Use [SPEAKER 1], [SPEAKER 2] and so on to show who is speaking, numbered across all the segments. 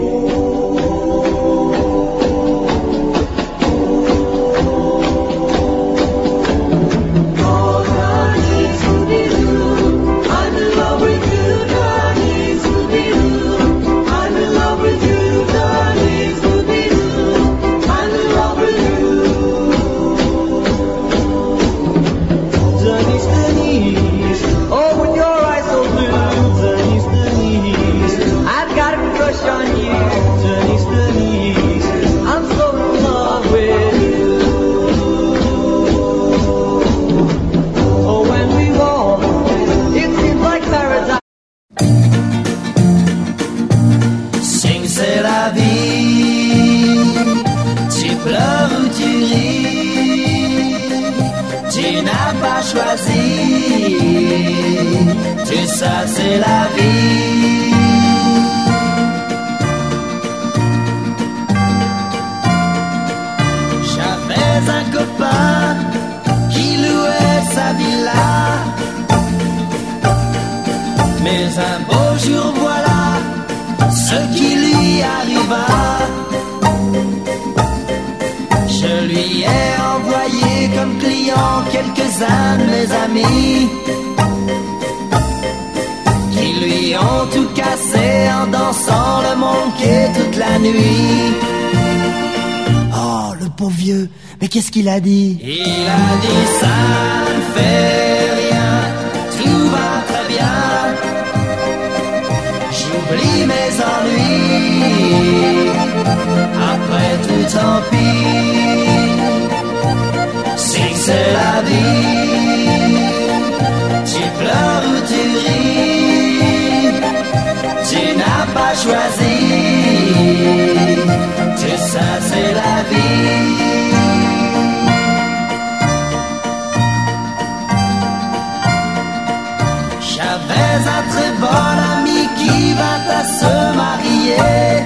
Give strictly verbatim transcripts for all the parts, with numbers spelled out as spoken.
[SPEAKER 1] Qu'est-ce qu'il a dit?
[SPEAKER 2] Il a dit ça ne fait rien, tout va très bien. J'oublie mes ennuis, après tout tant pis. Si c'est la vie, tu pleures ou tu ris, tu n'as pas choisi. Tout ça c'est la vie. Un très bon ami qui va à se marier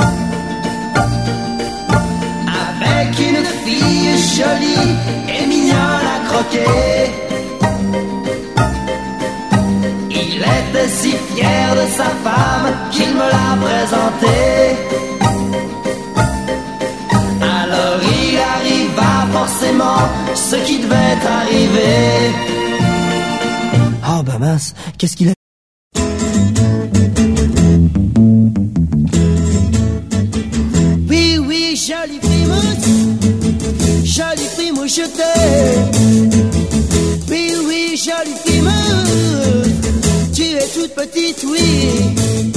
[SPEAKER 2] avec une fille jolie et mignonne à croquer. Il était si fier de sa femme qu'il me l'a présentée. Alors il arriva forcément ce qui devait arriver.
[SPEAKER 1] Oh bah mince, qu'est-ce qu'il a?
[SPEAKER 3] Oui, oui, jolie frimousse, jolie frimousse, je t'aime. Oui, oui, jolie frimousse, tu es toute petite, oui.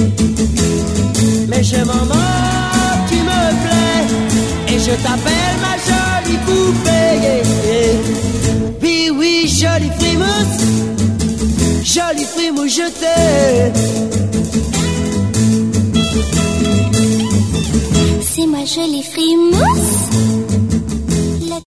[SPEAKER 3] Mais chez maman, tu me plais, et je t'appelle ma jolie poupée. Oui, oui, jolie frimousse, jolie frimousse, je t'aime.
[SPEAKER 4] C'est moi jolie frimousse,